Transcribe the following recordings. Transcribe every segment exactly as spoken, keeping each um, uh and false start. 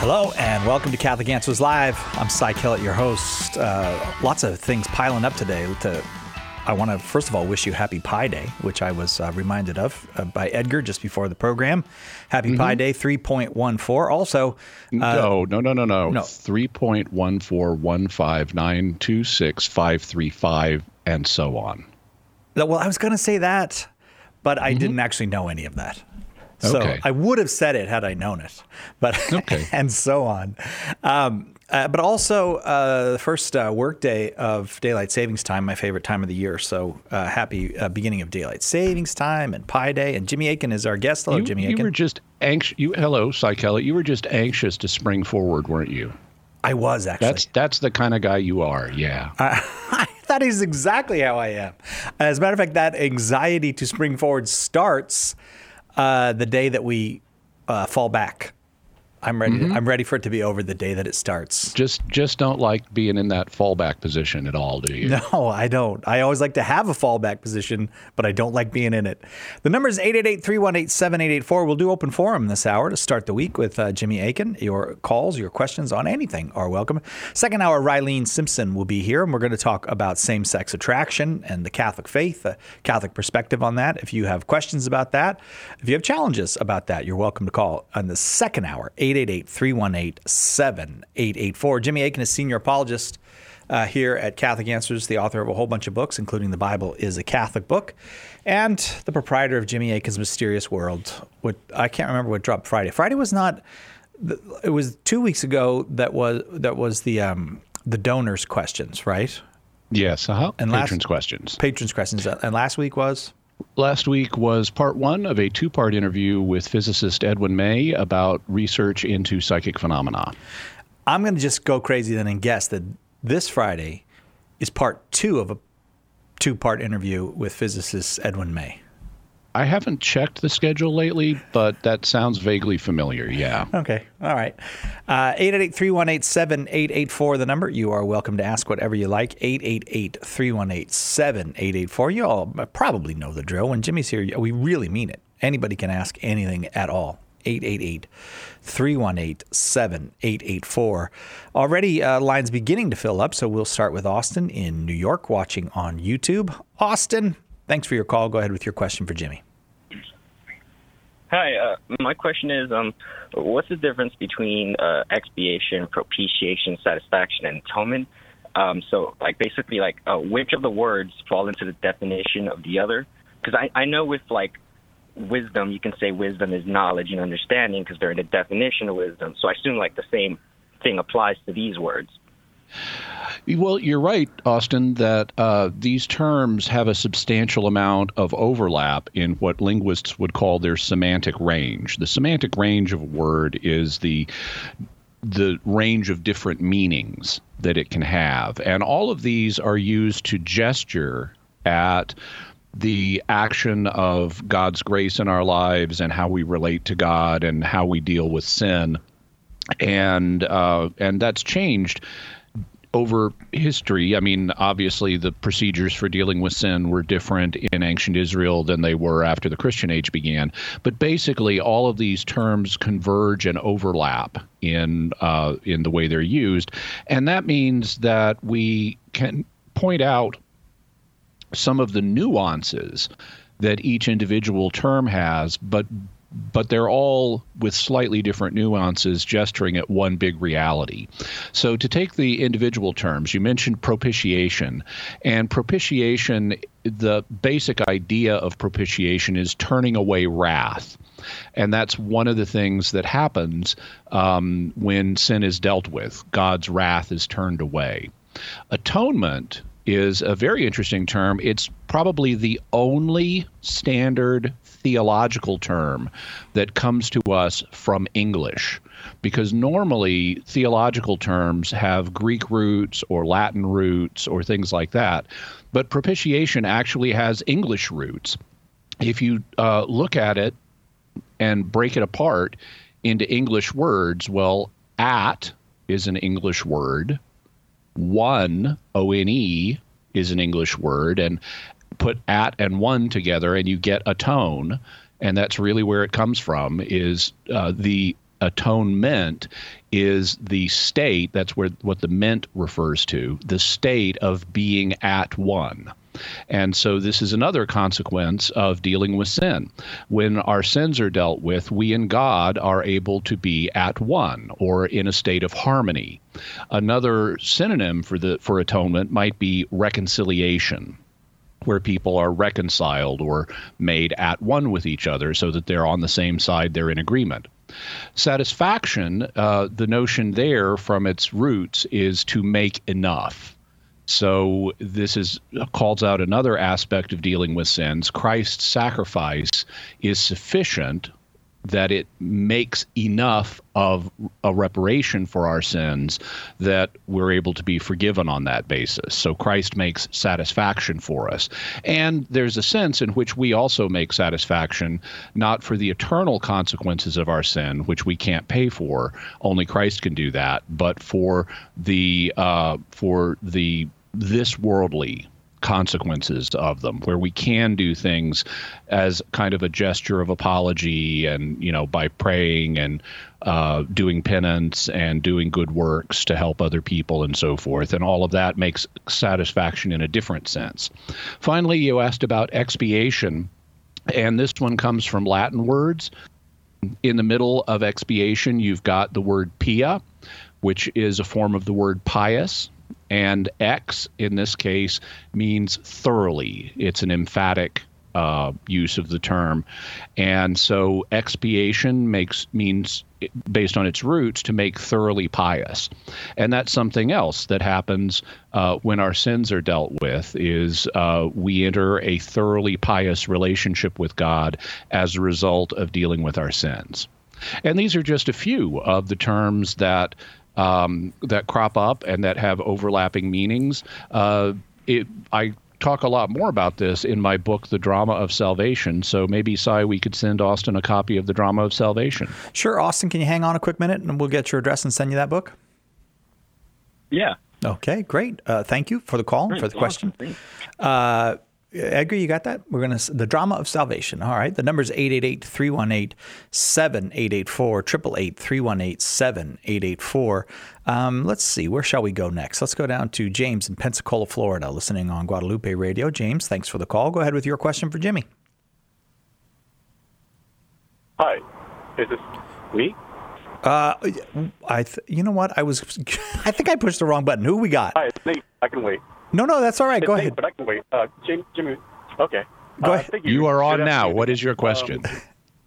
Hello and welcome to Catholic Answers Live. I'm Cy Kellett, your host. Uh, lots of things piling up today. To, I want to first of all wish you Happy Pi Day, which I was uh, reminded of uh, by Edgar just before the program. Happy mm-hmm. Pi Day three point one four. Also, uh, no, no, no, no, no, no. three point one four one five nine two six five three five, and so on. Well, I was going to say that, but I mm-hmm. didn't actually know any of that. So okay. I would have said it had I known it, but okay. and so on. Um, uh, but also uh, the first uh, work day of daylight savings time, my favorite time of the year. So uh, happy uh, beginning of daylight savings time and Pi Day. And Jimmy Akin is our guest. Hello, you, Jimmy you Akin. were just anxious. You hello, Cy Kellett. You were just anxious to spring forward, weren't you? I was actually. That's that's the kind of guy you are. Yeah. Uh, that is exactly how I am. As a matter of fact, that anxiety to spring forward starts Uh, the day that we uh, fall back. I'm ready. Mm-hmm. To, I'm ready for it to be over the day that it starts. Just just don't like being in that fallback position at all, do you? No, I don't. I always like to have a fallback position, but I don't like being in it. The number is eight eight eight, three one eight, seven eight eight four. We'll do open forum this hour to start the week with uh, Jimmy Akin. Your calls, your questions on anything are welcome. Second hour, Rylene Simpson will be here, and we're going to talk about same-sex attraction and the Catholic faith, a Catholic perspective on that. If you have questions about that, if you have challenges about that, you're welcome to call on the second hour, eight eight eight, three one eight, seven eight eight four. Jimmy Akin is senior apologist uh, here at Catholic Answers, the author of a whole bunch of books, including The Bible is a Catholic Book, and the proprietor of Jimmy Akin's Mysterious World. What I can't remember what dropped Friday. Friday was not. It was two weeks ago. That was that was the um, the donors' questions, right? Yes. Uh-huh. And patrons' last, questions. Patrons' questions. And last week was. Last week was part one of a two-part interview with physicist Edwin May about research into psychic phenomena. I'm going to just go crazy then and guess that this Friday is part two of a two-part interview with physicist Edwin May. I haven't checked the schedule lately, but that sounds vaguely familiar, yeah. Okay, all right. Uh, eight eight eight, three one eight, seven eight eight four, the number. You are welcome to ask whatever you like. eight eight eight, three one eight, seven eight eight four. You all probably know the drill. When Jimmy's here, we really mean it. Anybody can ask anything at all. eight eight eight, three one eight, seven eight eight four. Already uh, lines beginning to fill up, so we'll start with Austin in New York watching on YouTube. Austin, thanks for your call. Go ahead with your question for Jimmy. Hi, uh, my question is, um, what's the difference between uh, expiation, propitiation, satisfaction, and atonement? Um, so, like, basically, like, uh, which of the words fall into the definition of the other? Because I, I know with, like, wisdom, you can say wisdom is knowledge and understanding because they're in the definition of wisdom. So I assume, like, the same thing applies to these words. Well, you're right, Austin, that uh, these terms have a substantial amount of overlap in what linguists would call their semantic range. The semantic range of a word is the the range of different meanings that it can have. And all of these are used to gesture at the action of God's grace in our lives and how we relate to God and how we deal with sin. And uh, and that's changed over history. I mean, obviously, the procedures for dealing with sin were different in ancient Israel than they were after the Christian age began. But basically, all of these terms converge and overlap in uh, in the way they're used. And that means that we can point out some of the nuances that each individual term has, but but they're all with slightly different nuances gesturing at one big reality. So to take the individual terms, you mentioned propitiation. And propitiation, the basic idea of propitiation is turning away wrath. And that's one of the things that happens um, when sin is dealt with. God's wrath is turned away. Atonement is a very interesting term. It's probably the only standard theological term that comes to us from English, because normally theological terms have Greek roots or Latin roots or things like that, but propitiation actually has English roots. If you uh, look at it and break it apart into English words, well, at is an English word, one, O N E, is an English word, and put at and one together and you get atone, and that's really where it comes from, is uh, the atonement is the state, that's where what the ment refers to, the state of being at one. And so this is another consequence of dealing with sin. When our sins are dealt with, we and God are able to be at one or in a state of harmony. Another synonym for the for atonement might be reconciliation, where people are reconciled or made at one with each other so that they're on the same side, they're in agreement. Satisfaction, uh, the notion there from its roots is to make enough. So this is calls out another aspect of dealing with sins. Christ's sacrifice is sufficient that it makes enough of a reparation for our sins that we're able to be forgiven on that basis. So Christ makes satisfaction for us. And there's a sense in which we also make satisfaction, not for the eternal consequences of our sin, which we can't pay for, only Christ can do that, but for the uh, for the this worldly consequences of them, where we can do things as kind of a gesture of apology and, you know, by praying and uh, doing penance and doing good works to help other people and so forth. And all of that makes satisfaction in a different sense. Finally, you asked about expiation, and this one comes from Latin words. In the middle of expiation, you've got the word pia, which is a form of the word pious. And ex, in this case, means thoroughly. It's an emphatic uh, use of the term. And so expiation makes means, based on its roots, to make thoroughly pious. And that's something else that happens uh, when our sins are dealt with, is uh, we enter a thoroughly pious relationship with God as a result of dealing with our sins. And these are just a few of the terms that Um, that crop up and that have overlapping meanings. Uh, it, I talk a lot more about this in my book, The Drama of Salvation. So maybe, Cy, we could send Austin a copy of The Drama of Salvation. Sure. Austin, can you hang on a quick minute and we'll get your address and send you that book? Yeah. Okay, great. Uh, thank you for the call, Great. for the question. Awesome. Uh, Edgar, you got that? We're going to, The Drama of Salvation. All right. The number is eight eight eight, three one eight, seven eight eight four, eight eight eight, three one eight, seven eight eight four. Um, let's see. Where shall we go next? Let's go down to James in Pensacola, Florida, listening on Guadalupe Radio. James, thanks for the call. Go ahead with your question for Jimmy. Hi. Is this me? Uh, I, th- you know what? I was, I think I pushed the wrong button. Who we got? Hi, it's Nate. I can wait. No, no, that's all right. It's Go Nate, ahead. But I can wait. Uh, Jim, Jimmy. Okay. Go uh, ahead. thank You are on Good now. afternoon. What is your question? Um,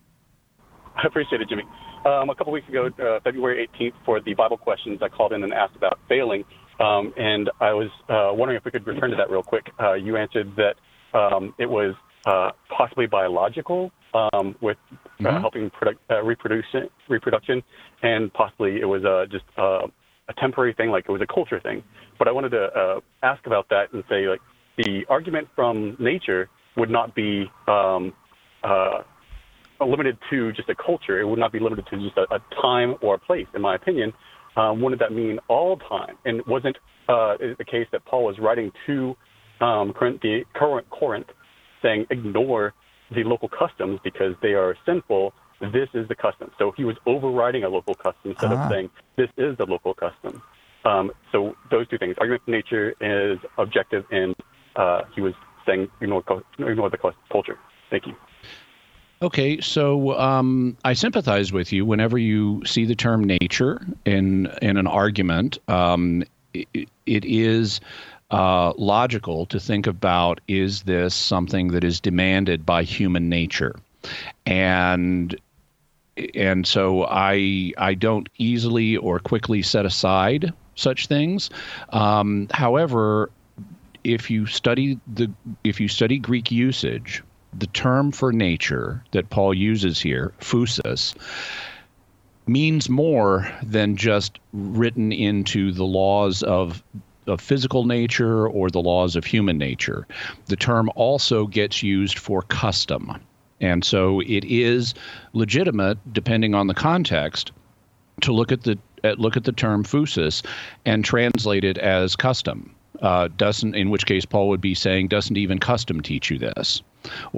I appreciate it, Jimmy. Um, a couple weeks ago, uh, February eighteenth, for the Bible questions, I called in and asked about failing. Um, and I was uh, wondering if we could return to that real quick. Uh, you answered that um, it was uh, possibly biological um, with uh, Mm-hmm. helping product, uh, reproduction, reproduction, and possibly it was uh, just uh, a temporary thing, like it was a culture thing. But I wanted to uh, ask about that and say, like, the argument from nature would not be um, uh, limited to just a culture. It would not be limited to just a, a time or a place, in my opinion. Um, wouldn't that mean all time? And wasn't uh, the case that Paul was writing to um, Corinth, the current Corinth, saying ignore the local customs because they are sinful? This is the custom. So he was overriding a local custom instead Ah. of saying this is the local custom. Um, so those two things. Argument from nature is objective, and uh, he was saying ignore, ignore the culture. Thank you. Okay, so um, I sympathize with you whenever you see the term nature in in an argument. Um, it, it is uh, logical to think about, is this something that is demanded by human nature? And and so I I don't easily or quickly set aside such things. Um, however, if you study the if you study Greek usage, the term for nature that Paul uses here, phusis, means more than just written into the laws of, of physical nature or the laws of human nature. The term also gets used for custom. And so it is legitimate, depending on the context, to look at the at, look at the term phusis and translate it as custom. Uh, doesn't, in which case Paul would be saying, doesn't even custom teach you this? Or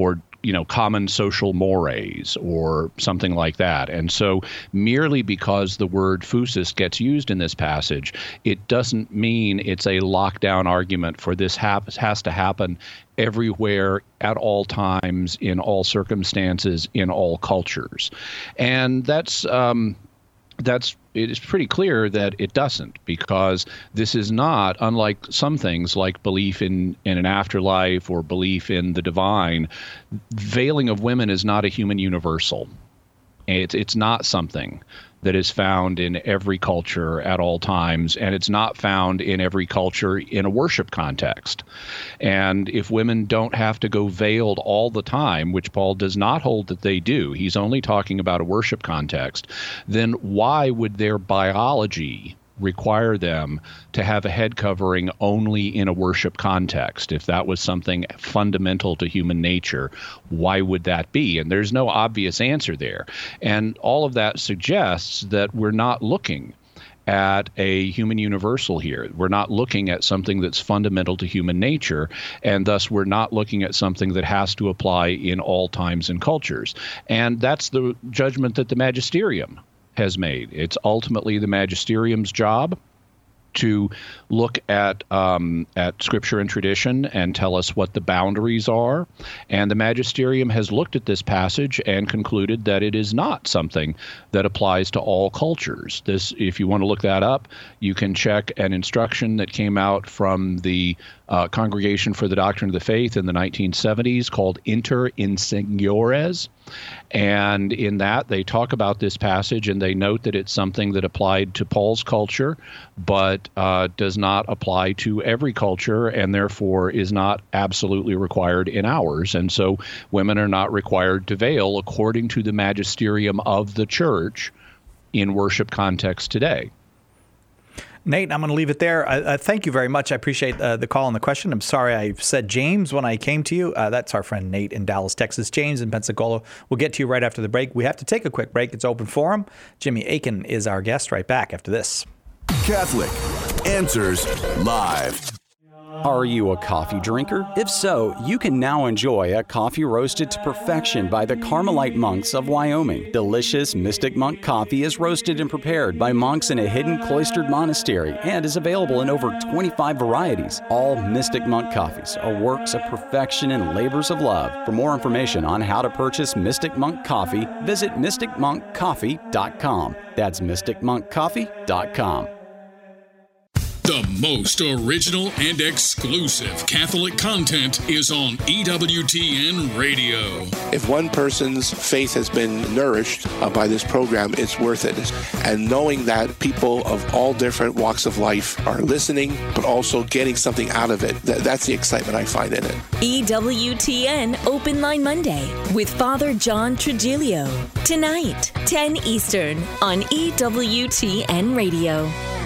you know, common social mores or something like that. And so merely because the word phusis gets used in this passage, it doesn't mean it's a lockdown argument for this hap- has to happen everywhere, at all times, in all circumstances, in all cultures. And that's um, that's it is pretty clear that it doesn't, because this is not, unlike some things like belief in, in an afterlife or belief in the divine, veiling of women is not a human universal. It's, it's not something that is found in every culture at all times, and it's not found in every culture in a worship context. And if women don't have to go veiled all the time, which Paul does not hold that they do, he's only talking about a worship context, then why would their biology require them to have a head covering only in a worship context? If that was something fundamental to human nature, why would that be? And there's no obvious answer there. And all of that suggests that we're not looking at a human universal here. We're not looking at something that's fundamental to human nature, and thus we're not looking at something that has to apply in all times and cultures. And that's the judgment that the magisterium has made. It's ultimately the magisterium's job to look at um, at scripture and tradition and tell us what the boundaries are. And the magisterium has looked at this passage and concluded that it is not something that applies to all cultures. This, if you want to look that up, you can check an instruction that came out from the uh, Congregation for the Doctrine of the Faith in the nineteen seventies called Inter Inseniores. And in that, they talk about this passage and they note that it's something that applied to Paul's culture, but uh, does not apply to every culture, and therefore is not absolutely required in ours. And so women are not required to veil according to the magisterium of the church in worship context today. Nate, I'm going to leave it there. Uh, uh, thank you very much. I appreciate uh, the call and the question. I'm sorry I said James when I came to you. Uh, that's our friend Nate in Dallas, Texas. James in Pensacola. We'll get to you right after the break. We have to take a quick break. It's open forum. Jimmy Akin is our guest. Right back after this. Catholic Answers Live. Are you a coffee drinker? If so, you can now enjoy a coffee roasted to perfection by the Carmelite monks of Wyoming. Delicious Mystic Monk coffee is roasted and prepared by monks in a hidden cloistered monastery and is available in over twenty-five varieties. All Mystic Monk coffees are works of perfection and labors of love. For more information on how to purchase Mystic Monk coffee, visit mystic monk coffee dot com. That's mystic monk coffee dot com. The most original and exclusive Catholic content is on E W T N Radio. If one person's faith has been nourished uh, by this program, it's worth it. And knowing that people of all different walks of life are listening, but also getting something out of it, th- that's the excitement I find in it. E W T N Open Line Monday with Father John Trujillo. Tonight, ten Eastern on E W T N Radio.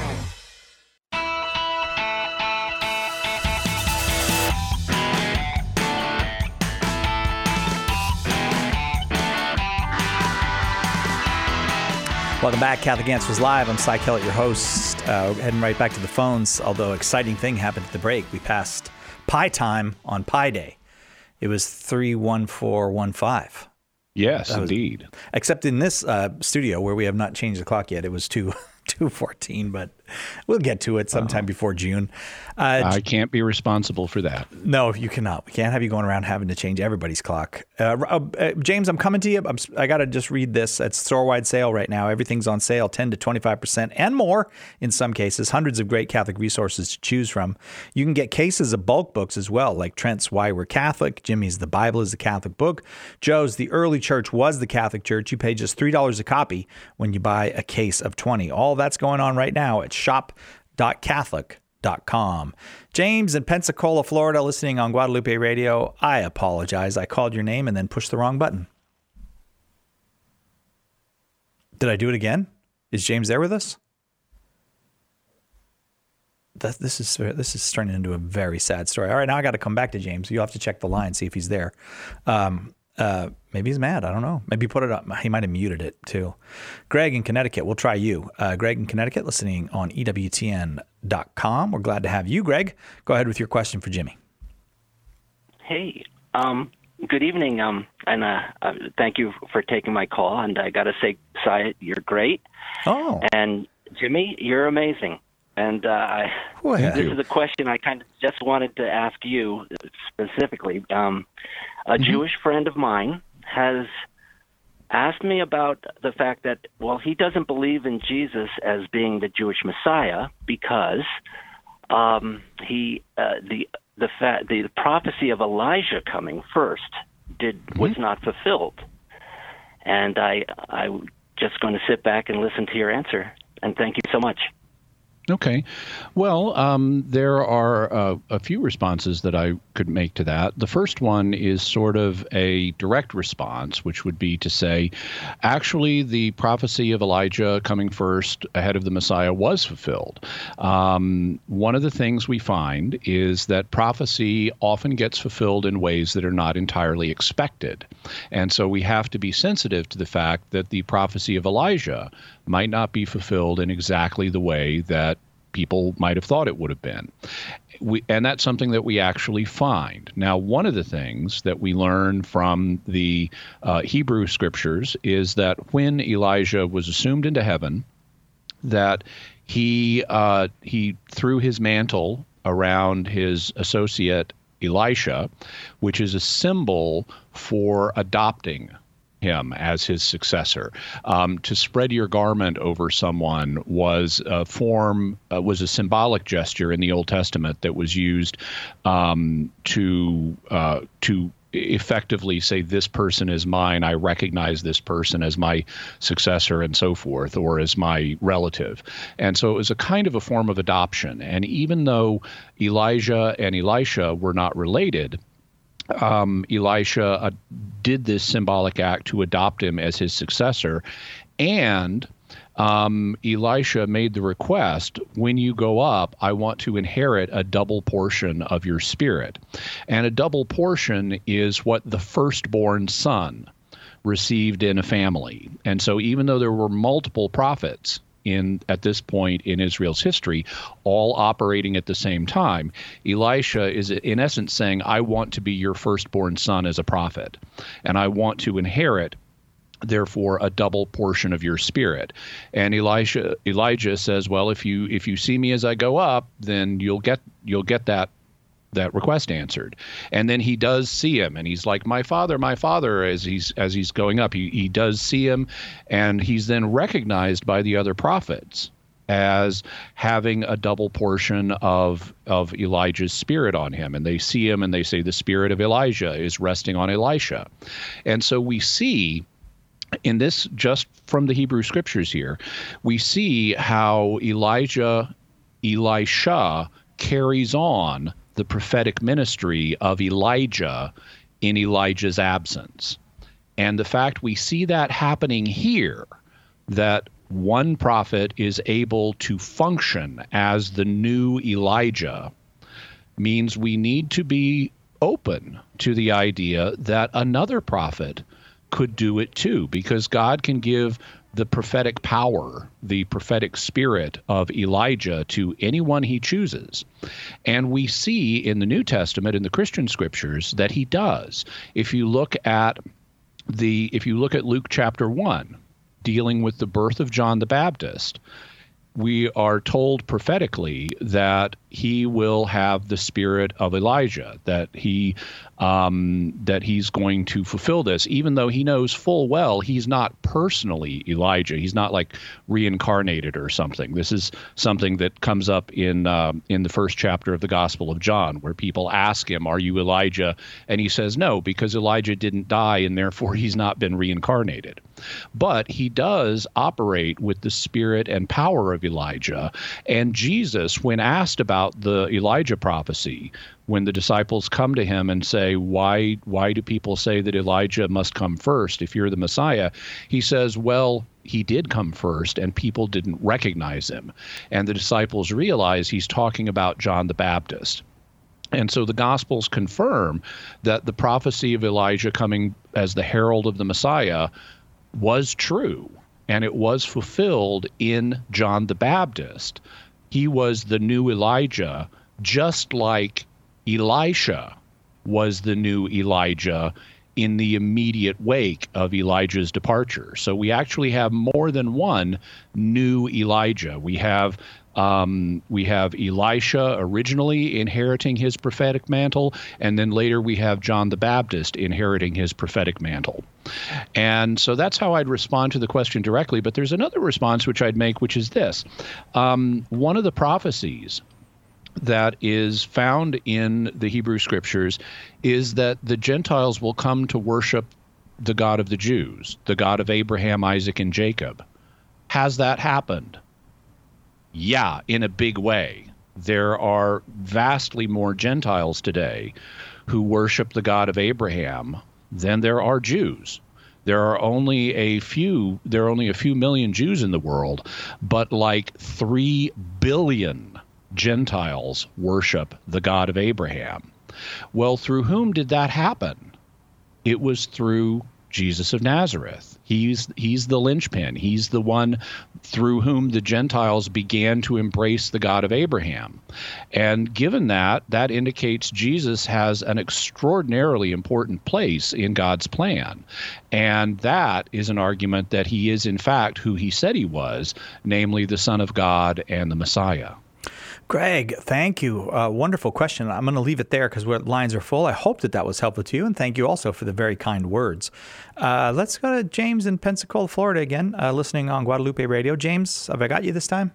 Welcome back. Catholic Answers Live. I'm Cy Kellett, your host. Uh, heading right back to the phones, although exciting thing happened at the break. We passed Pi time on Pi Day. It was three one four one five. Yes, was, indeed. Except in this uh, studio where we have not changed the clock yet, it was two two fourteen, but we'll get to it sometime uh, before June. Uh, I can't be responsible for that. No, you cannot. We can't have you going around having to change everybody's clock. Uh, uh, James, I'm coming to you. I'm, I got to just read this. It's store-wide sale right now. Everything's on sale, ten to twenty-five percent and more in some cases. Hundreds of great Catholic resources to choose from. You can get cases of bulk books as well, like Trent's Why We're Catholic, Jimmy's The Bible is a Catholic Book, Joe's The Early Church Was the Catholic Church. You pay just three dollars a copy when you buy a case of twenty. All that's going on right now at shop dot catholic dot com. James in Pensacola, Florida, listening on Guadalupe Radio. I apologize. I called your name and then pushed the wrong button. Did I do it again? Is James there with us? That, this is this is turning into a very sad story. All right, now I got to come back to James. You'll have to check the line, see if he's there. Um, Uh, maybe he's mad. I don't know. Maybe put it up. He might have muted it too. Greg in Connecticut. We'll try you. Uh, Greg in Connecticut, listening on E W T N dot com. We're glad to have you, Greg. Go ahead with your question for Jimmy. Hey, um, good evening, um, and uh, uh, thank you for taking my call. And I got to say, Sy, you're great. Oh. And Jimmy, you're amazing. And uh, I, well, this you. is a question I kind of just wanted to ask you specifically. Um, a mm-hmm. Jewish friend of mine has asked me about the fact that, well, he doesn't believe in Jesus as being the Jewish Messiah because um, he uh, the the, fa- the the prophecy of Elijah coming first did mm-hmm. was not fulfilled. And I I'm just going to sit back and listen to your answer. And thank you so much. Okay. Well, um, there are uh, a few responses that I could make to that. The first one is sort of a direct response, which would be to say, actually, the prophecy of Elijah coming first ahead of the Messiah was fulfilled. Um, one of the things we find is that prophecy often gets fulfilled in ways that are not entirely expected. And so we have to be sensitive to the fact that the prophecy of Elijah might not be fulfilled in exactly the way that people might have thought it would have been. We, and that's something that we actually find. Now, one of the things that we learn from the uh, Hebrew scriptures is that when Elijah was assumed into heaven, that he uh, he threw his mantle around his associate Elisha, which is a symbol for adopting him as his successor. Um, to spread your garment over someone was a form, uh, was a symbolic gesture in the Old Testament that was used um, to uh, to effectively say, this person is mine, I recognize this person as my successor and so forth, or as my relative. And so it was a kind of a form of adoption. And even though Elijah and Elisha were not related, Um, Elisha uh, did this symbolic act to adopt him as his successor, and um, Elisha made the request, when you go up, I want to inherit a double portion of your spirit. And a double portion is what the firstborn son received in a family. And so even though there were multiple prophets in at this point in Israel's history, all operating at the same time, Elisha is in essence saying, I want to be your firstborn son as a prophet, and I want to inherit, therefore, a double portion of your spirit. And Elisha, Elijah says, well, if you if you see me as I go up, then you'll get you'll get that that request answered. And then he does see him, and he's like, my father, my father, as he's as he's going up. He, he does see him, and he's then recognized by the other prophets as having a double portion of of Elijah's spirit on him. And they see him, and they say, the spirit of Elijah is resting on Elisha. And so we see in this, just from the Hebrew scriptures here, we see how Elijah, Elisha carries on the prophetic ministry of Elijah in Elijah's absence. And the fact we see that happening here, that one prophet is able to function as the new Elijah, means we need to be open to the idea that another prophet could do it too, because God can give the prophetic power, the prophetic spirit of Elijah to anyone he chooses. And we see in the New Testament, in the Christian scriptures, that he does. If you look at the if you look at Luke chapter one, dealing with the birth of John the Baptist, we are told prophetically that he will have the spirit of Elijah, that he um, that he's going to fulfill this, even though he knows full well he's not personally Elijah. He's not like reincarnated or something. This is something that comes up in uh, in the first chapter of the Gospel of John, where people ask him, "Are you Elijah?" And he says, "No, because Elijah didn't die, and therefore he's not been reincarnated." But he does operate with the spirit and power of Elijah. And Jesus, when asked about the Elijah prophecy, when the disciples come to him and say, why why do people say that Elijah must come first if you're the Messiah? He says, well, he did come first, and people didn't recognize him. And the disciples realize he's talking about John the Baptist. And so the Gospels confirm that the prophecy of Elijah coming as the herald of the Messiah was true, and it was fulfilled in John the Baptist. He was the new Elijah, just like Elisha was the new Elijah in the immediate wake of Elijah's departure. So we actually have more than one new Elijah. We have um, we have Elisha originally inheriting his prophetic mantle, and then later we have John the Baptist inheriting his prophetic mantle. And so that's how I'd respond to the question directly. But there's another response which I'd make, which is this. Um, one of the prophecies that is found in the Hebrew Scriptures is that the Gentiles will come to worship the God of the Jews, the God of Abraham, Isaac, and Jacob. Has that happened? Yeah, in a big way. There are vastly more Gentiles today who worship the God of Abraham than there are Jews. There are only a few, there are only a few million Jews in the world, but like three billion Gentiles worship the God of Abraham. Well, through whom did that happen? It was through Jesus of Nazareth. He's he's the linchpin. He's the one through whom the Gentiles began to embrace the God of Abraham. And given that, that indicates Jesus has an extraordinarily important place in God's plan. And that is an argument that he is, in fact, who he said he was, namely the Son of God and the Messiah. Greg, thank you. Uh, wonderful question. I'm going to leave it there because our lines are full. I hope that that was helpful to you, and thank you also for the very kind words. Uh, let's go to James in Pensacola, Florida again, uh, listening on Guadalupe Radio. James, have I got you this time?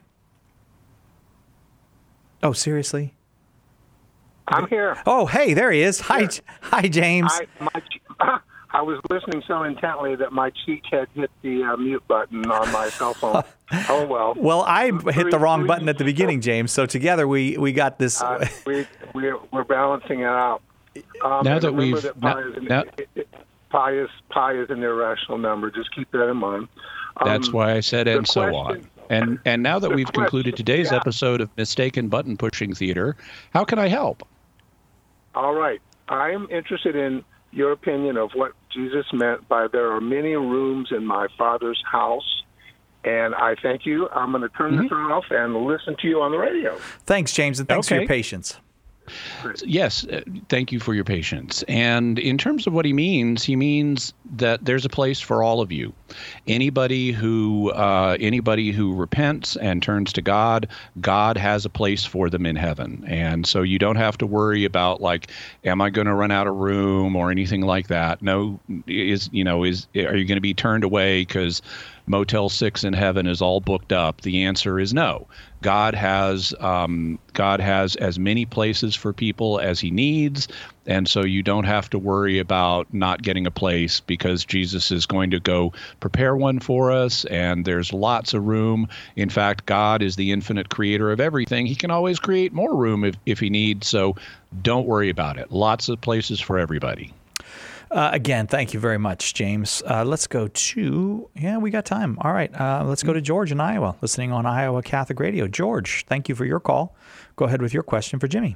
Oh, seriously? I'm here. Oh, hey, there he is. Hi, hi, James. I, my, I was listening so intently that my cheek had hit the uh, mute button on my cell phone. Oh, well. Well, I hit the wrong button at the beginning, James, so together we, we got this. Uh, we, we're, we're balancing it out. Um, now that we've... That pi, now, is an, now, pi, is, pi is an irrational number. Just keep that in mind. Um, that's why I said and so on. And, and now that we've question, concluded today's yeah. episode of Mistaken Button Pushing Theater, how can I help? All right. I'm interested in your opinion of what Jesus meant by there are many rooms in my Father's house. And I thank you. I'm going to turn mm-hmm. this off and listen to you on the radio. Thanks, James, and thanks okay. for your patience. Yes, uh, thank you for your patience. And in terms of what he means, he means that there's a place for all of you. Anybody who uh, anybody who repents and turns to God, God has a place for them in heaven. And so you don't have to worry about like, am I going to run out of room or anything like that? No, is you know is are you going to be turned away because Motel six in heaven is all booked up? The answer is no. God has um, God has as many places for people as he needs, and so you don't have to worry about not getting a place because Jesus is going to go prepare one for us, and there's lots of room. In fact, God is the infinite creator of everything. He can always create more room if, if he needs, so don't worry about it. Lots of places for everybody. Uh, again, thank you very much, James. Uh, let's go to, yeah, we got time. All right, uh, let's go to George in Iowa, listening on Iowa Catholic Radio. George, thank you for your call. Go ahead with your question for Jimmy.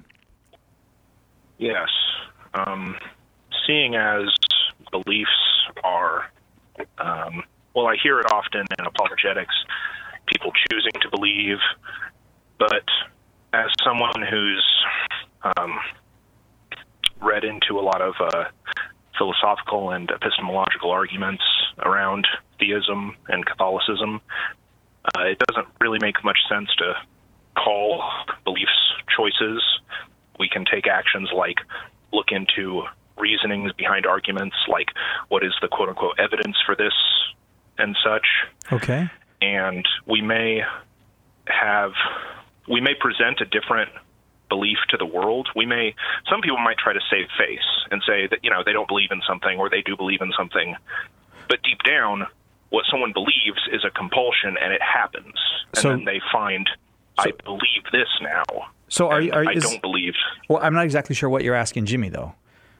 Yes. Um, seeing as beliefs are, um, well, I hear it often in apologetics, people choosing to believe, but as someone who's um, read into a lot of uh, philosophical and epistemological arguments around theism and Catholicism, uh, it doesn't really make much sense to call beliefs choices. We can take actions like look into reasonings behind arguments, like what is the quote-unquote evidence for this and such. Okay. And we may have, we may present a different belief to the world. We may, some people might try to save face and say that, you know, they don't believe in something or they do believe in something. But deep down, what someone believes is a compulsion and it happens. And so, then they find, so, I believe this now. So are you, are, I is, don't believe. Well, I'm not exactly sure what you're asking Jimmy, though.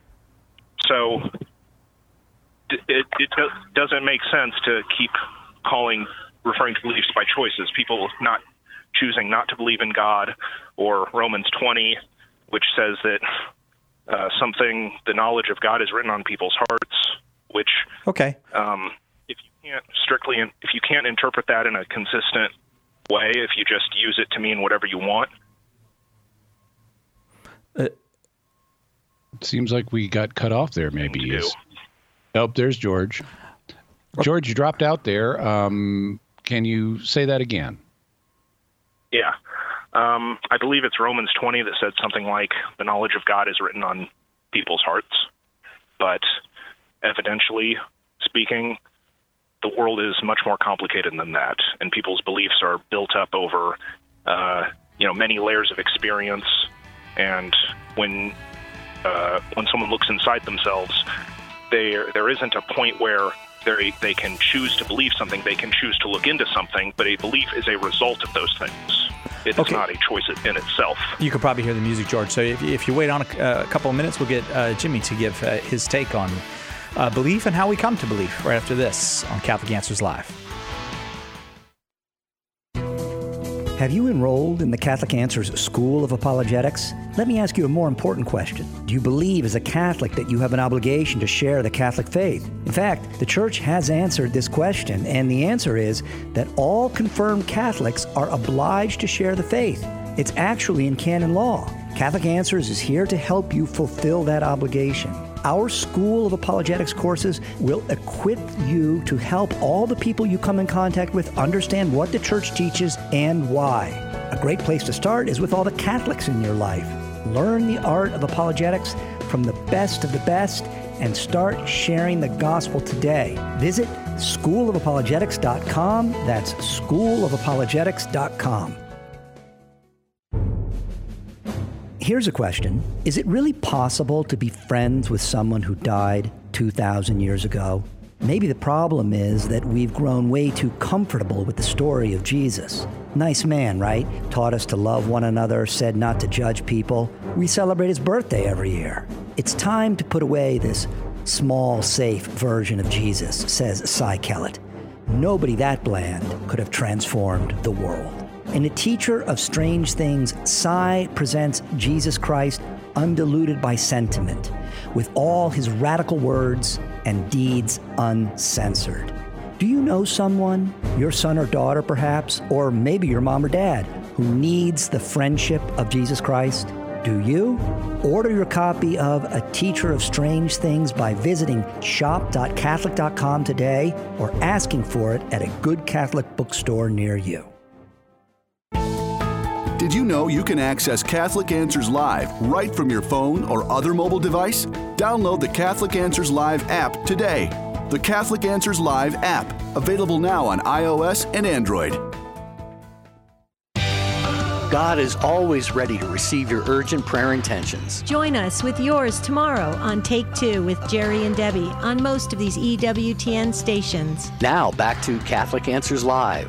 So it, it, it doesn't make sense to keep calling, referring to beliefs by choices. People not choosing not to believe in God, or Romans twenty, which says that uh, something, the knowledge of God is written on people's hearts, which, okay. um, if you can't strictly, if you can't interpret that in a consistent way, if you just use it to mean whatever you want. Uh, it seems like we got cut off there, maybe. Is, Oh, there's George. George, you dropped out there. Um, can you say that again? Yeah. Um, I believe it's Romans twenty that said something like, the knowledge of God is written on people's hearts. But evidentially speaking, the world is much more complicated than that, and people's beliefs are built up over, uh, you know, many layers of experience. And when uh, when someone looks inside themselves, there there isn't a point where they they can choose to believe something. They can choose to look into something, but a belief is a result of those things. It Okay. is not a choice in itself. You could probably hear the music, George. So if, if you wait on a, uh, a couple of minutes, we'll get uh, Jimmy to give uh, his take on uh, belief and how we come to belief right after this on Catholic Answers Live. Have you enrolled in the Catholic Answers School of Apologetics? Let me ask you a more important question. Do you believe as a Catholic that you have an obligation to share the Catholic faith? In fact, the Church has answered this question, and the answer is that all confirmed Catholics are obliged to share the faith. It's actually in canon law. Catholic Answers is here to help you fulfill that obligation. Our School of Apologetics courses will equip you to help all the people you come in contact with understand what the Church teaches and why. A great place to start is with all the Catholics in your life. Learn the art of apologetics from the best of the best and start sharing the gospel today. Visit school of apologetics dot com. That's school of apologetics dot com. Here's a question. Is it really possible to be friends with someone who died two thousand years ago? Maybe the problem is that we've grown way too comfortable with the story of Jesus. Nice man, right? Taught us to love one another, said not to judge people. We celebrate his birthday every year. It's time to put away this small, safe version of Jesus, says Cy Kellett. Nobody that bland could have transformed the world. In A Teacher of Strange Things, Cy presents Jesus Christ undiluted by sentiment, with all his radical words and deeds uncensored. Do you know someone, your son or daughter perhaps, or maybe your mom or dad, who needs the friendship of Jesus Christ? Do you? Order your copy of A Teacher of Strange Things by visiting shop dot catholic dot com today or asking for it at a good Catholic bookstore near you. Did you know you can access Catholic Answers Live right from your phone or other mobile device? Download the Catholic Answers Live app today. The Catholic Answers Live app, available now on iOS and Android. God is always ready to receive your urgent prayer intentions. Join us with yours tomorrow on Take Two with Jerry and Debbie on most of these E W T N stations. Now back to Catholic Answers Live.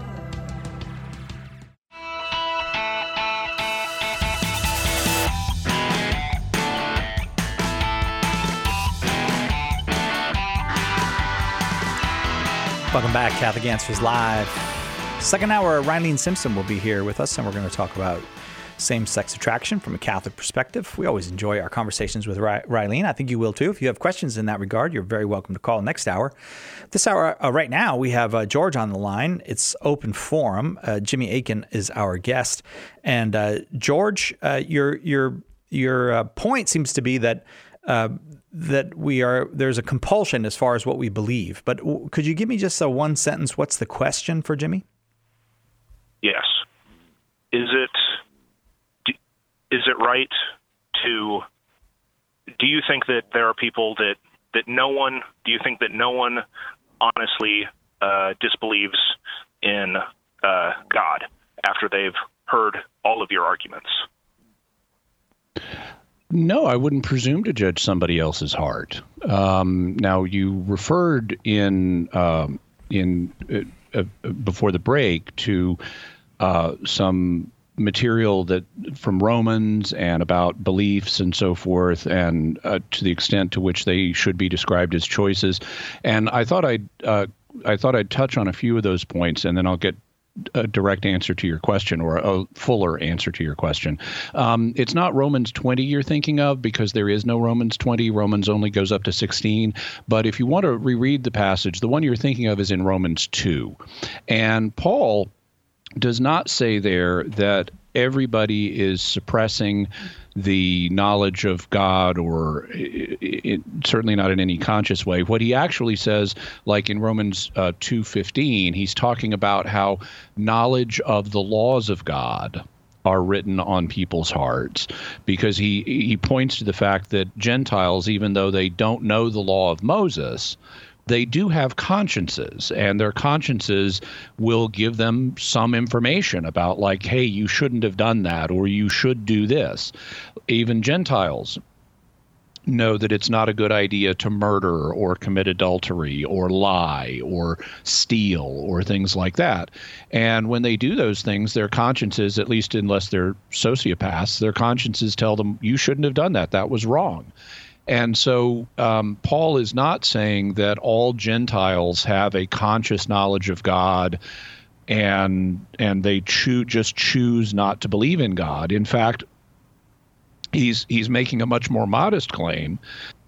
Welcome back, Catholic Answers Live. Second hour, Rylene Simpson will be here with us, and we're going to talk about same-sex attraction from a Catholic perspective. We always enjoy our conversations with Ry- Rylene. I think you will, too. If you have questions in that regard, you're very welcome to call next hour. This hour, uh, right now, we have uh, George on the line. It's open forum. Uh, Jimmy Akin is our guest. And uh, George, uh, your your your uh, point seems to be that uh, that we are there's a compulsion as far as what we believe. But w- could you give me just a one sentence? What's the question for Jimmy? Yes. Is it is it right to? Do you think that there are people that that no one? Do you think that no one honestly uh, disbelieves in uh, God after they've heard all of your arguments? No, I wouldn't presume to judge somebody else's heart. Um, now, you referred in um, in uh, uh, before the break to uh, some material that from Romans and about beliefs and so forth, and uh, to the extent to which they should be described as choices. And I thought I'd uh, I thought I'd touch on a few of those points, and then I'll get a direct answer to your question, or a fuller answer to your question. Um, it's not Romans twenty you're thinking of, because there is no Romans twenty. Romans only goes up to sixteen. But if you want to reread the passage, the one you're thinking of is in Romans two. And Paul does not say there that everybody is suppressing the knowledge of God, or it, it, certainly not in any conscious way. What he actually says, like in Romans uh, two fifteen, he's talking about how knowledge of the laws of God are written on people's hearts, because he he points to the fact that Gentiles, even though they don't know the law of Moses, they do have consciences, and their consciences will give them some information about, like, hey, you shouldn't have done that, or you should do this. Even Gentiles know that it's not a good idea to murder or commit adultery or lie or steal or things like that. And when they do those things, their consciences, at least unless they're sociopaths, their consciences tell them, you shouldn't have done that. That was wrong. And so um, Paul is not saying that all Gentiles have a conscious knowledge of God and and they choo- just choose not to believe in God. In fact, he's he's making a much more modest claim,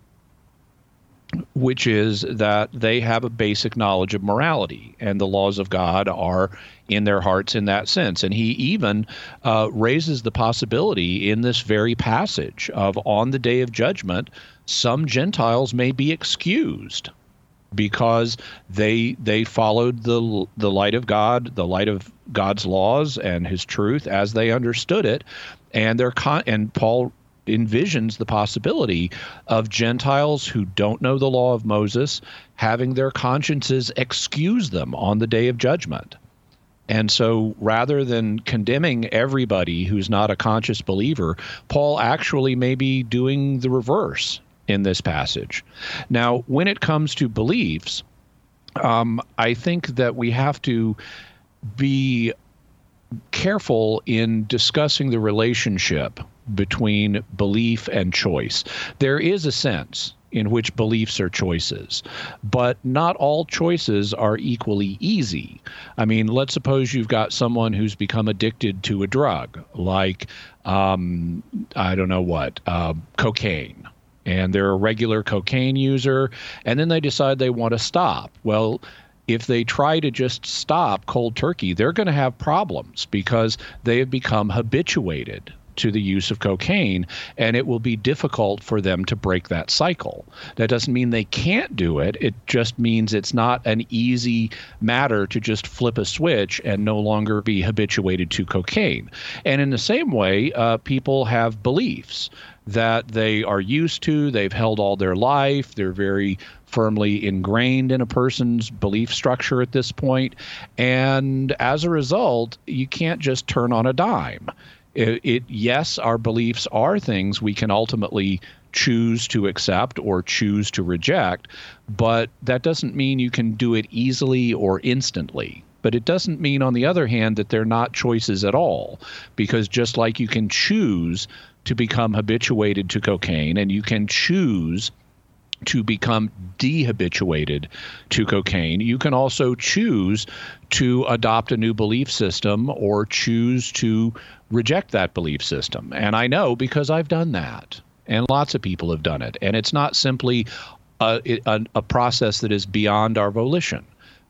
which is that they have a basic knowledge of morality, and the laws of God are in their hearts in that sense. And he even uh, raises the possibility in this very passage of, on the day of judgment, some Gentiles may be excused because they they followed the the light of God, the light of God's laws and his truth as they understood it, and they're con- and Paul envisions the possibility of Gentiles who don't know the law of Moses having their consciences excuse them on the day of judgment. And so rather than condemning everybody who's not a conscious believer, Paul actually may be doing the reverse in this passage. Now, when it comes to beliefs, um, I think that we have to be careful in discussing the relationship between belief and choice. There is a sense in which beliefs are choices, but not all choices are equally easy. I mean, let's suppose you've got someone who's become addicted to a drug, like, um, I don't know what, uh, cocaine. And they're a regular cocaine user, and then they decide they want to stop. Well, if they try to just stop cold turkey, they're going to have problems because they have become habituated to the use of cocaine, and it will be difficult for them to break that cycle. That doesn't mean they can't do it. It just means it's not an easy matter to just flip a switch and no longer be habituated to cocaine. And in the same way, uh, people have beliefs that they are used to, they've held all their life, they're very firmly ingrained in a person's belief structure at this point, and as a result, you can't just turn on a dime. It, it yes, our beliefs are things we can ultimately choose to accept or choose to reject, but that doesn't mean you can do it easily or instantly. But it doesn't mean, on the other hand, that they're not choices at all, because just like you can choose to become habituated to cocaine, and you can choose to become dehabituated to cocaine, you can also choose to adopt a new belief system or choose to reject that belief system. And I know because I've done that, and lots of people have done it. And it's not simply a, a, a process that is beyond our volition.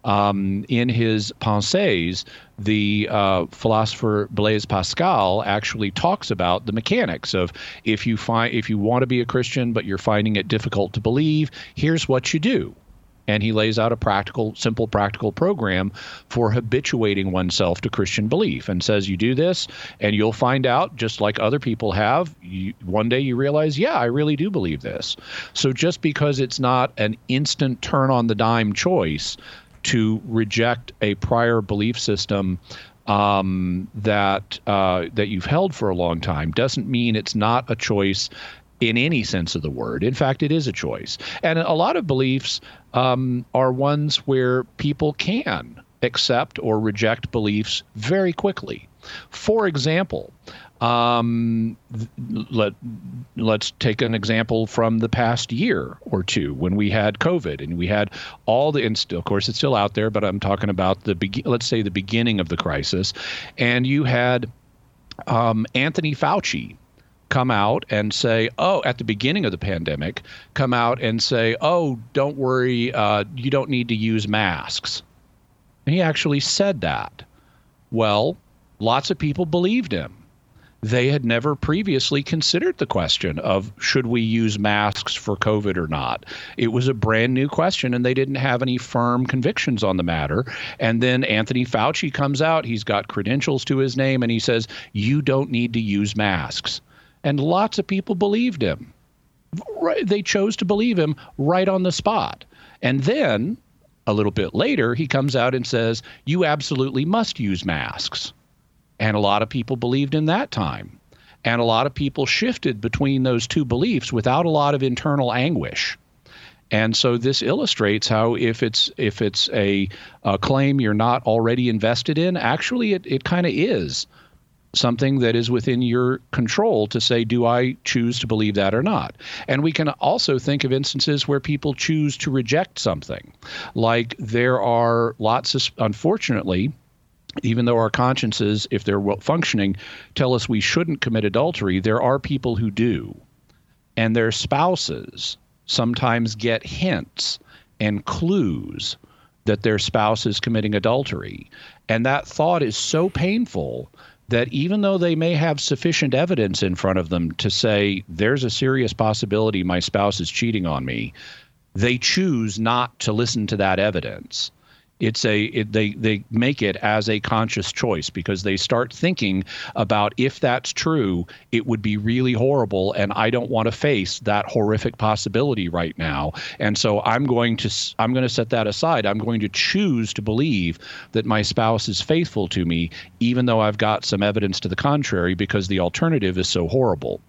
Um, in his Pensées, the uh, philosopher Blaise Pascal actually talks about the mechanics of if you find if you want to be a Christian but you're finding it difficult to believe, here's what you do. And he lays out a practical, simple practical program for habituating oneself to Christian belief and says, you do this and you'll find out, just like other people have, you, one day you realize, yeah, I really do believe this. So just because it's not an instant turn on the dime choice to reject a prior belief system um, that uh, that you've held for a long time doesn't mean it's not a choice in any sense of the word. In fact, it is a choice. And a lot of beliefs um, are ones where people can accept or reject beliefs very quickly. For example, um, let, let's take an example from the past year or two when we had COVID and we had all the, and still, of course, it's still out there, but I'm talking about the, be, let's say the beginning of the crisis. And you had um, Anthony Fauci come out and say, oh, at the beginning of the pandemic, come out and say, oh, don't worry, uh, you don't need to use masks. And he actually said that. Well, lots of people believed him. they had never previously considered the question of should we use masks for COVID or not. It was a brand new question, and they didn't have any firm convictions on the matter. And then Anthony Fauci comes out. He's got credentials to his name, and he says, you don't need to use masks. And lots of people believed him. Right, they chose to believe him right on the spot. And then a little bit later, he comes out and says, you absolutely must use masks. And a lot of people believed in that time. And a lot of people shifted between those two beliefs without a lot of internal anguish. And so this illustrates how if it's if it's a, a claim you're not already invested in, actually it, it kind of is something that is within your control to say, do I choose to believe that or not? And we can also think of instances where people choose to reject something. Like there are lots of, unfortunately, even though our consciences, if they're well functioning, tell us we shouldn't commit adultery, there are people who do. And their spouses sometimes get hints and clues that their spouse is committing adultery. And that thought is so painful that even though they may have sufficient evidence in front of them to say, there's a serious possibility my spouse is cheating on me, they choose not to listen to that evidence. It's a it, they they make it as a conscious choice because they start thinking about if that's true, it would be really horrible, and I don't want to face that horrific possibility right now. And so I'm going to I'm going to set that aside. I'm going to choose to believe that my spouse is faithful to me, even though I've got some evidence to the contrary, because the alternative is so horrible.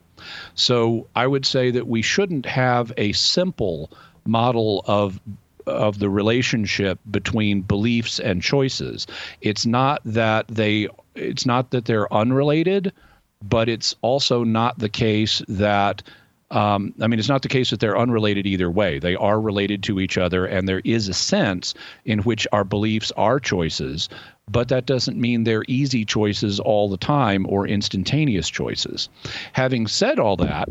So I would say that we shouldn't have a simple model of of the relationship between beliefs and choices. It's not that they it's not that they're unrelated, but it's also not the case that um, I mean, it's not the case that they're unrelated either way. They are related to each other, and there is a sense in which our beliefs are choices, but that doesn't mean they're easy choices all the time or instantaneous choices. Having said all that,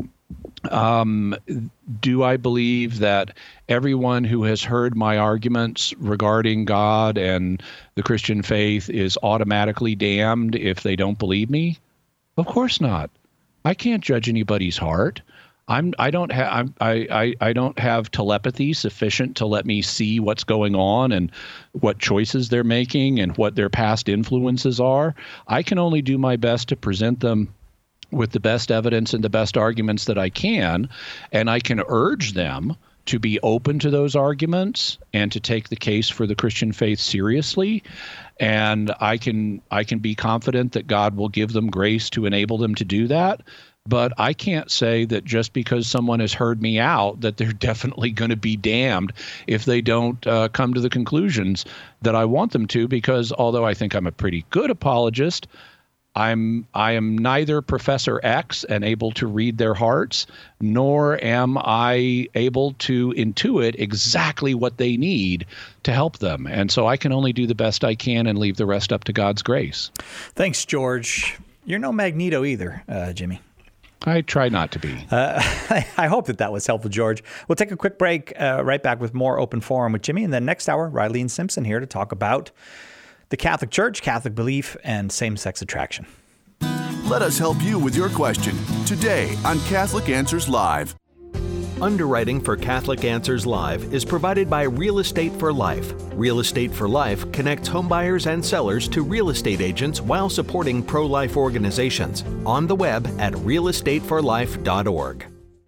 Um, do I believe that everyone who has heard my arguments regarding God and the Christian faith is automatically damned if they don't believe me? Of course not. I can't judge anybody's heart. I'm. I don't have. I'm, I. I. I don't have telepathy sufficient to let me see what's going on and what choices they're making and what their past influences are. I can only do my best to present them with the best evidence and the best arguments that I can, and I can urge them to be open to those arguments and to take the case for the Christian faith seriously. And I can I can be confident that God will give them grace to enable them to do that. But I can't say that just because someone has heard me out that they're definitely going to be damned if they don't uh, come to the conclusions that I want them to, because although I think I'm a pretty good apologist, I'm I am neither Professor X and able to read their hearts, nor am I able to intuit exactly what they need to help them. And so I can only do the best I can and leave the rest up to God's grace. Thanks, George. You're no Magneto either, uh, Jimmy. I try not to be. Uh, I hope that that was helpful, George. We'll take a quick break, uh, right back with more Open Forum with Jimmy. And then next hour, Riley and Simpson here to talk about the Catholic Church, Catholic belief, and same-sex attraction. Let us help you with your question today on Catholic Answers Live. Underwriting for Catholic Answers Live is provided by Real Estate for Life. Real Estate for Life connects homebuyers and sellers to real estate agents while supporting pro-life organizations. On the web at real estate for life dot org.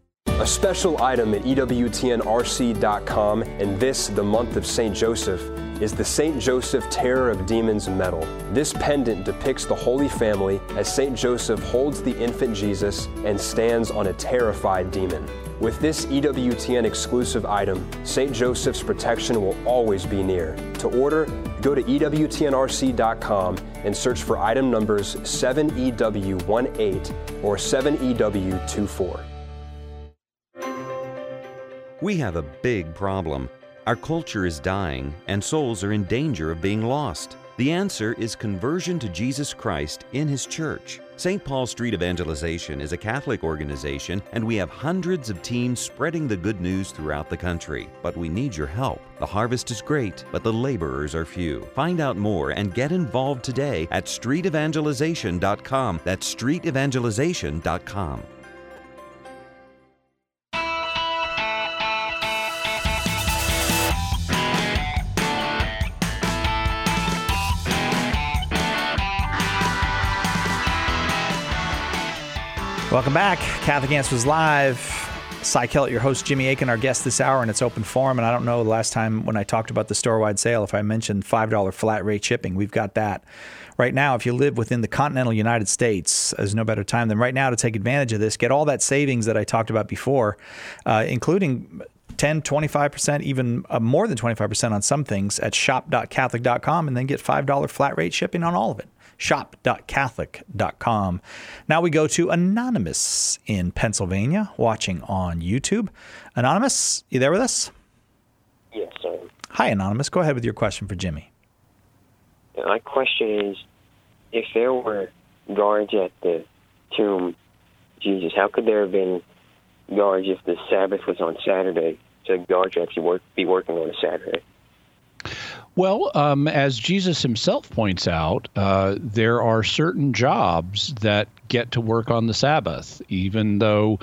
A special item at E W T N R C dot com in this, the month of Saint Joseph, is the Saint Joseph Terror of Demons medal. This pendant depicts the Holy Family as Saint Joseph holds the infant Jesus and stands on a terrified demon. With this E W T N exclusive item, Saint Joseph's protection will always be near. To order, go to E W T N R C dot com and search for item numbers seven E W eighteen or seven E W twenty-four. We have a big problem. Our culture is dying, and souls are in danger of being lost. The The answer is conversion to Jesus Christ in His church. Saint Paul Street Evangelization is a Catholic organization, and we have hundreds of teams spreading the good news throughout the country. But we need your help. The harvest is great, but the laborers are few. Find out more and get involved today at street evangelization dot com. That's street evangelization dot com. Welcome back. Catholic Answers Live. Cy Kellett, your host, Jimmy Akin, our guest this hour, and it's open forum. And I don't know the last time when I talked about the store-wide sale if I mentioned five dollars flat rate shipping. We've got that. Right now, if you live within the continental United States, there's no better time than right now to take advantage of this. Get all that savings that I talked about before, uh, including ten, twenty-five percent, even uh, more than twenty-five percent on some things at shop dot catholic dot com, and then get five dollars flat rate shipping on all of it. shop dot catholic dot com. Now we go to Anonymous in Pennsylvania, watching on YouTube. Anonymous, you there with us? Yes, sir. Hi, Anonymous. Go ahead with your question for Jimmy. My question is, if there were guards at the tomb, Jesus, how could there have been guards if the Sabbath was on Saturday? So guards would actually work, be working on a Saturday. Well, um, as Jesus himself points out, uh, there are certain jobs that get to work on the Sabbath, even though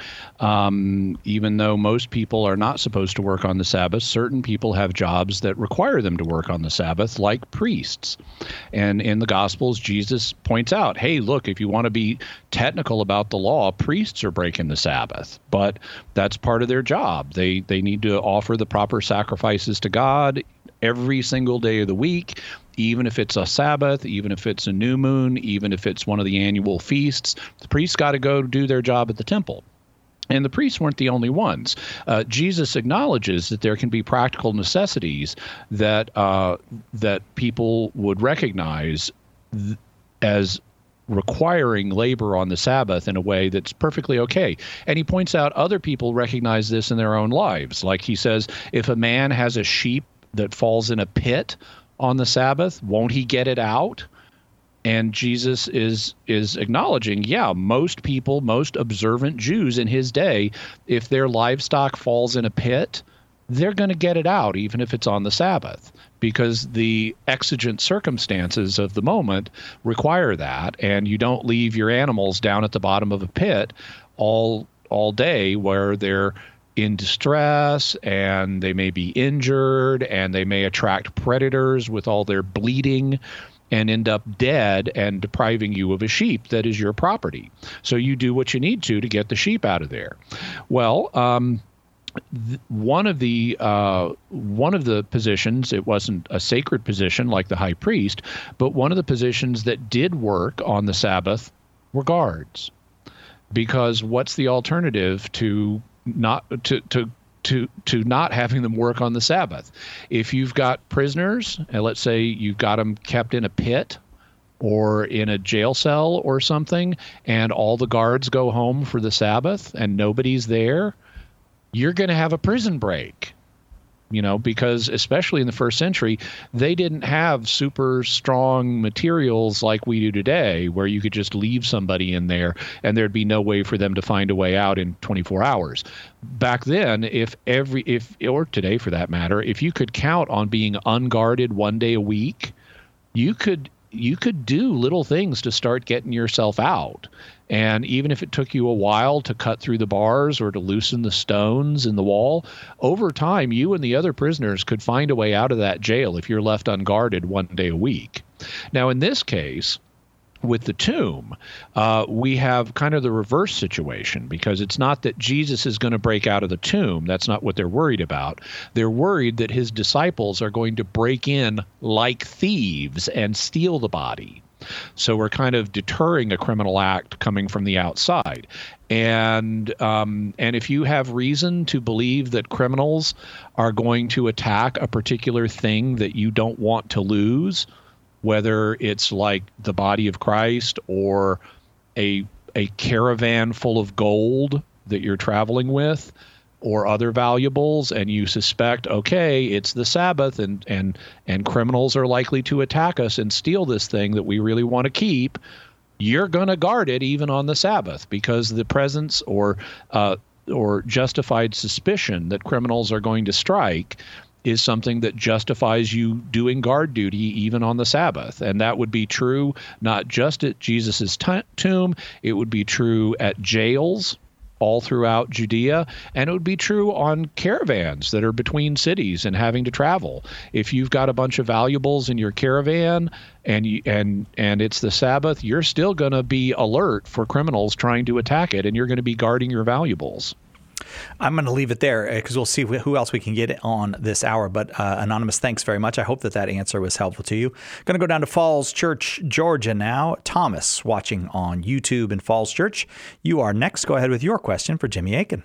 um, even though most people are not supposed to work on the Sabbath. Certain people have jobs that require them to work on the Sabbath, like priests. And in the Gospels, Jesus points out, hey, look, if you want to be technical about the law, priests are breaking the Sabbath, but that's part of their job. They they need to offer the proper sacrifices to God every single day of the week, even if it's a Sabbath, even if it's a new moon, even if it's one of the annual feasts. The priests got to go do their job at the temple. And the priests weren't the only ones. Uh, Jesus acknowledges that there can be practical necessities that uh, that people would recognize th- as requiring labor on the Sabbath in a way that's perfectly okay. And he points out other people recognize this in their own lives. Like he says, if a man has a sheep that falls in a pit on the Sabbath, won't he get it out? And Jesus is is acknowledging, yeah, most people, most observant Jews in his day, if their livestock falls in a pit, they're going to get it out, even if it's on the Sabbath, because the exigent circumstances of the moment require that, and you don't leave your animals down at the bottom of a pit all all day where they're in distress and they may be injured and they may attract predators with all their bleeding and end up dead and depriving you of a sheep that is your property. So you do what you need to to get the sheep out of there. Well, um, th- one of the uh, one of the positions, it wasn't a sacred position like the high priest, but one of the positions that did work on the Sabbath were guards. Because what's the alternative to not to to to to not having them work on the Sabbath? If you've got prisoners, and let's say you've got them kept in a pit or in a jail cell or something, and all the guards go home for the Sabbath and nobody's there, you're going to have a prison break. You know, because especially in the first century, they didn't have super strong materials like we do today, where you could just leave somebody in there and there'd be no way for them to find a way out in twenty-four hours. Back then, if every, if, or today for that matter, if you could count on being unguarded one day a week, you could, you could do little things to start getting yourself out. And even if it took you a while to cut through the bars or to loosen the stones in the wall, over time, you and the other prisoners could find a way out of that jail if you're left unguarded one day a week. Now, in this case, with the tomb, uh, we have kind of the reverse situation, because it's not that Jesus is going to break out of the tomb. That's not what they're worried about. They're worried that his disciples are going to break in like thieves and steal the body. So we're kind of deterring a criminal act coming from the outside. And um, and if you have reason to believe that criminals are going to attack a particular thing that you don't want to lose, whether it's like the body of Christ or a a caravan full of gold that you're traveling with, or other valuables, and you suspect, okay, it's the Sabbath, and and and criminals are likely to attack us and steal this thing that we really want to keep, you're going to guard it even on the Sabbath, because the presence or uh, or justified suspicion that criminals are going to strike is something that justifies you doing guard duty even on the Sabbath. And that would be true not just at Jesus's t- tomb, it would be true at jails all throughout Judea, and it would be true on caravans that are between cities and having to travel. If you've got a bunch of valuables in your caravan and you, and and it's the Sabbath, you're still going to be alert for criminals trying to attack it, and you're going to be guarding your valuables. I'm going to leave it there because we'll see who else we can get on this hour. But uh, Anonymous, thanks very much. I hope that that answer was helpful to you. Going to go down to Falls Church, Georgia now. Thomas, watching on YouTube in Falls Church. You are next. Go ahead with your question for Jimmy Akin.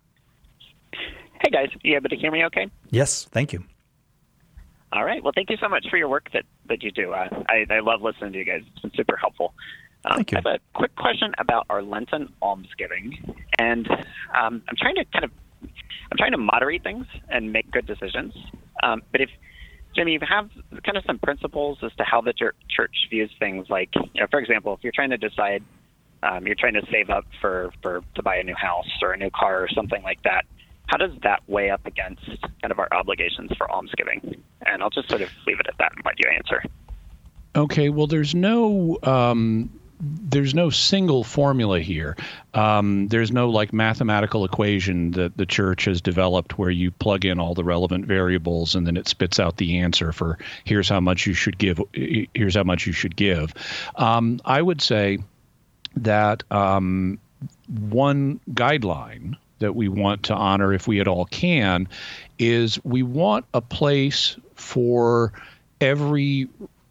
Hey, guys. You able to hear me okay? Yes, thank you. All right. Well, thank you so much for your work that, that you do. Uh, I, I love listening to you guys. It's been super helpful. Um, Thank you. I have a quick question about our Lenten almsgiving, and um, I'm trying to kind of I'm trying to moderate things and make good decisions. Um, but if Jimmy, you have kind of some principles as to how the church views things, like, you know, for example, if you're trying to decide, um, you're trying to save up for, for to buy a new house or a new car or something like that, how does that weigh up against kind of our obligations for almsgiving? And I'll just sort of leave it at that and let you answer. Okay. Well, there's no. Um There's no single formula here. Um, there's no like mathematical equation that the church has developed where you plug in all the relevant variables and then it spits out the answer for here's how much you should give. Here's how much you should give. Um, I would say that um, one guideline that we want to honor, if we at all can, is we want a place for every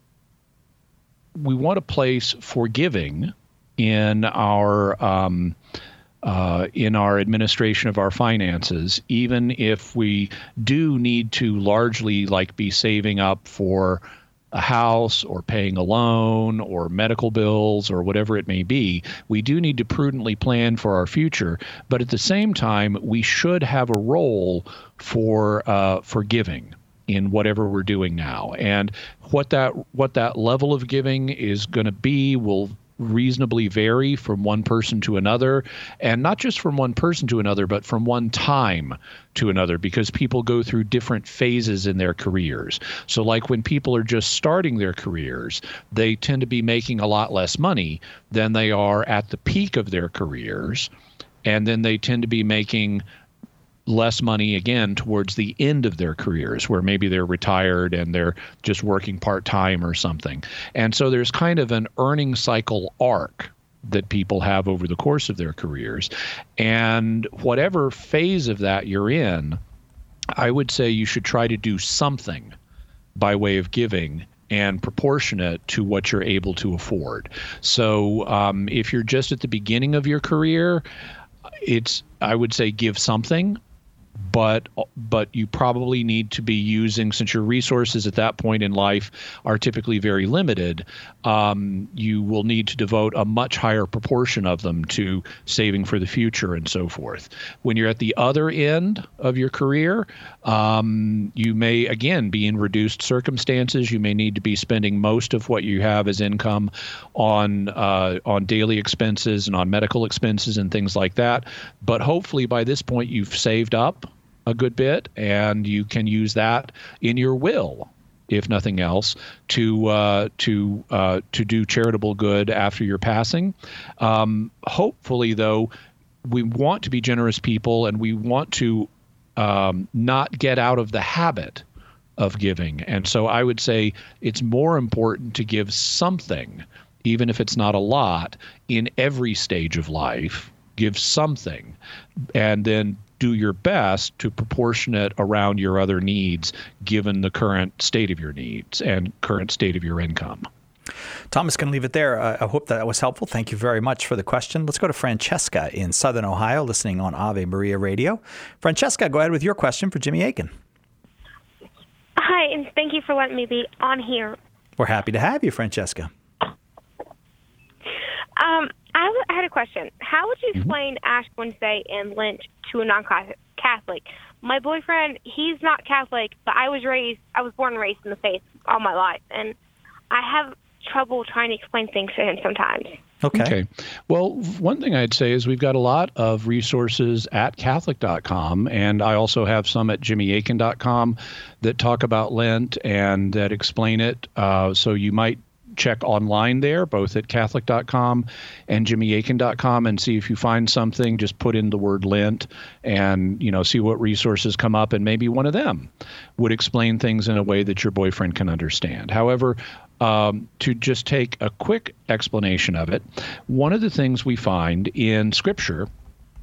we want a place for giving in our um, uh, in our administration of our finances, even if we do need to largely like be saving up for a house or paying a loan or medical bills or whatever it may be. We do need to prudently plan for our future, but at the same time, we should have a role for uh, for giving in whatever we're doing now. And what that what that level of giving is going to be will reasonably vary from one person to another, and not just from one person to another, but from one time to another, because people go through different phases in their careers. So like when people are just starting their careers, they tend to be making a lot less money than they are at the peak of their careers, and then they tend to be making less money again towards the end of their careers, where maybe they're retired and they're just working part-time or something. And so there's kind of an earning cycle arc that people have over the course of their careers. And whatever phase of that you're in, I would say you should try to do something by way of giving and proportionate to what you're able to afford. So um, if you're just at the beginning of your career, it's, I would say, give something. But but you probably need to be using, since your resources at that point in life are typically very limited, um, you will need to devote a much higher proportion of them to saving for the future and so forth. When you're at the other end of your career, um, you may, again, be in reduced circumstances. You may need to be spending most of what you have as income on uh, on daily expenses and on medical expenses and things like that. But hopefully by this point you've saved up a good bit, and you can use that in your will, if nothing else, to uh, to uh, to do charitable good after your passing. Um, hopefully, though, we want to be generous people, and we want to um, not get out of the habit of giving. And so I would say it's more important to give something, even if it's not a lot, in every stage of life. Give something, and then do your best to proportion it around your other needs, given the current state of your needs and current state of your income. Thomas, can leave it there. Uh, I hope that was helpful. Thank you very much for the question. Let's go to Francesca in Southern Ohio, listening on Ave Maria Radio. Francesca, go ahead with your question for Jimmy Akin. Hi, and thank you for letting me be on here. We're happy to have you, Francesca. Um, I, w- I had a question. How would you explain mm-hmm. Ash Wednesday and Lent to a non-Catholic Catholic. My boyfriend, he's not Catholic, but I was raised, I was born and raised in the faith all my life, and I have trouble trying to explain things to him sometimes. Okay. Okay. Well, one thing I'd say is we've got a lot of resources at Catholic dot com, and I also have some at Jimmy Akin dot com that talk about Lent and that explain it. Uh, so you might check online there, both at Catholic dot com and Jimmy Akin dot com, and see if you find something. Just put in the word Lent and, you know, see what resources come up, and maybe one of them would explain things in a way that your boyfriend can understand. However, Um, to just take a quick explanation of it, one of the things we find in Scripture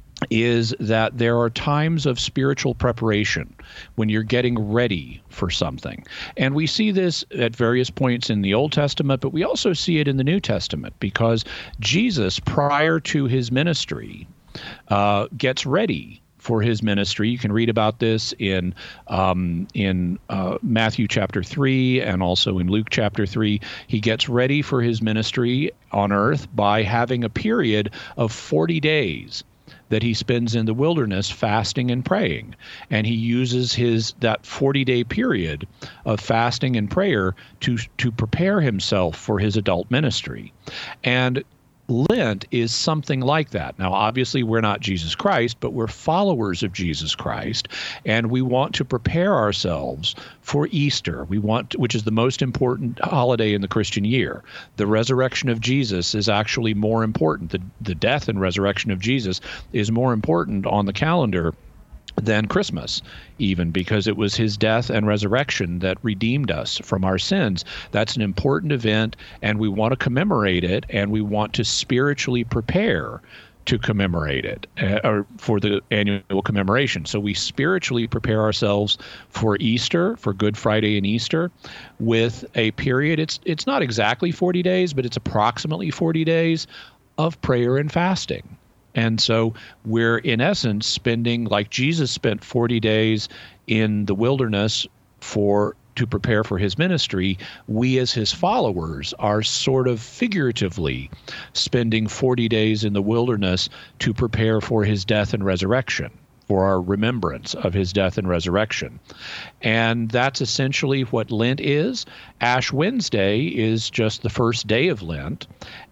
is that there are times of spiritual preparation when you're getting ready for something. And we see this at various points in the Old Testament, but we also see it in the New Testament, because Jesus, prior to his ministry, uh, gets ready for his ministry. You can read about this in um, in uh, Matthew chapter three and also in Luke chapter three. He gets ready for his ministry on earth by having a period of forty days that he spends in the wilderness fasting and praying. And he uses his that forty-day period of fasting and prayer to to prepare himself for his adult ministry. And Lent is something like that. Now, obviously, we're not Jesus Christ, but we're followers of Jesus Christ, and we want to prepare ourselves for Easter. We want, to, which is the most important holiday in the Christian year. The resurrection of Jesus is actually more important. The, the death and resurrection of Jesus is more important on the calendar than Christmas, even, because it was his death and resurrection that redeemed us from our sins. That's an important event, and we want to commemorate it, and we want to spiritually prepare to commemorate it, uh, or for the annual commemoration. So we spiritually prepare ourselves for Easter, for Good Friday and Easter, with a period. It's it's not exactly forty days, but it's approximately forty days of prayer and fasting. And so we're, in essence, spending, like Jesus spent forty days in the wilderness for to prepare for his ministry, we as his followers are sort of figuratively spending forty days in the wilderness to prepare for his death and resurrection, for our remembrance of his death and resurrection. And that's essentially what Lent is. Ash Wednesday is just the first day of Lent.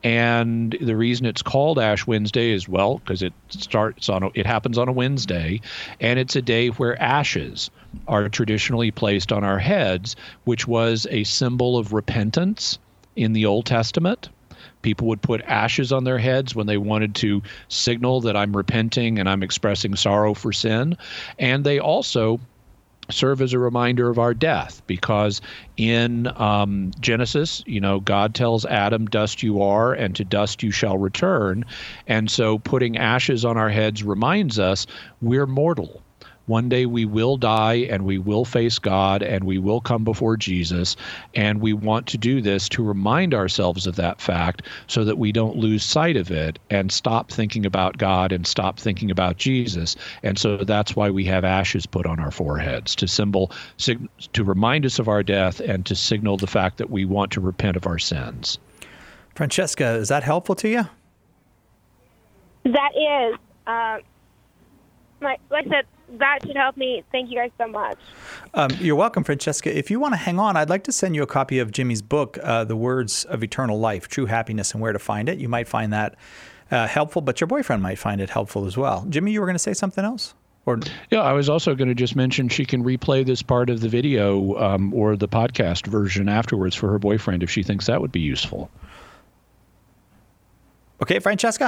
And the reason it's called Ash Wednesday is, well, because it starts on a, it happens on a Wednesday, and it's a day where ashes are traditionally placed on our heads, which was a symbol of repentance in the Old Testament. People would put ashes on their heads when they wanted to signal that I'm repenting and I'm expressing sorrow for sin. And they also serve as a reminder of our death, because in um, Genesis, you know, God tells Adam, dust you are, and to dust you shall return. And so putting ashes on our heads reminds us we're mortal. One day we will die, and we will face God, and we will come before Jesus, and we want to do this to remind ourselves of that fact so that we don't lose sight of it and stop thinking about God and stop thinking about Jesus. And so that's why we have ashes put on our foreheads, to symbol, sig- to remind us of our death and to signal the fact that we want to repent of our sins. Francesca, is that helpful to you? That is. Uh, like, like I said, that should help me. Thank you guys so much. Um, you're welcome, Francesca. If you want to hang on, I'd like to send you a copy of Jimmy's book, uh, The Words of Eternal Life, True Happiness and Where to Find It. You might find that uh, helpful, but your boyfriend might find it helpful as well. Jimmy, you were going to say something else? Or Yeah, I was also going to just mention she can replay this part of the video um, or the podcast version afterwards for her boyfriend if she thinks that would be useful. Okay, Francesca?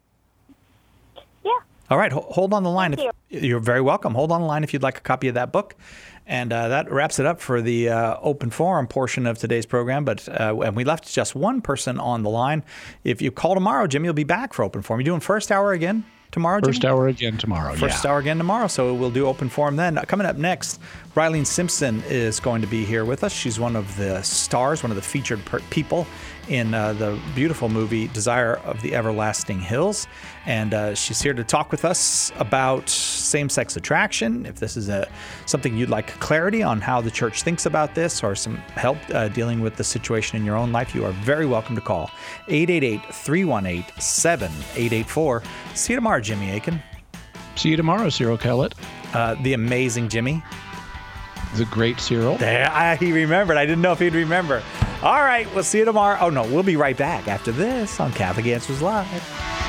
All right, hold on the line. Thank if, you. You're very welcome. Hold on the line if you'd like a copy of that book. And uh, that wraps it up for the uh, open forum portion of today's program. But uh, and we left just one person on the line. If you call tomorrow, Jimmy will be back for open forum. You doing first hour again tomorrow, Jimmy? First hour again tomorrow, First yeah. hour again tomorrow, so we'll do open forum then. Coming up next, Rylene Simpson is going to be here with us. She's one of the stars, one of the featured per- people in uh, the beautiful movie Desire of the Everlasting Hills. And uh, she's here to talk with us about same-sex attraction. If this is a something you'd like clarity on how the church thinks about this, or some help uh, dealing with the situation in your own life, you are very welcome to call eight eight eight, three one eight, seven eight eight four. See you tomorrow, Jimmy Akin. See you tomorrow, Cyril Kellett. Uh, the amazing Jimmy. The great Cyril. There, I, he remembered. I didn't know if he'd remember. All right, we'll see you tomorrow. Oh, no, we'll be right back after this on Catholic Answers Live.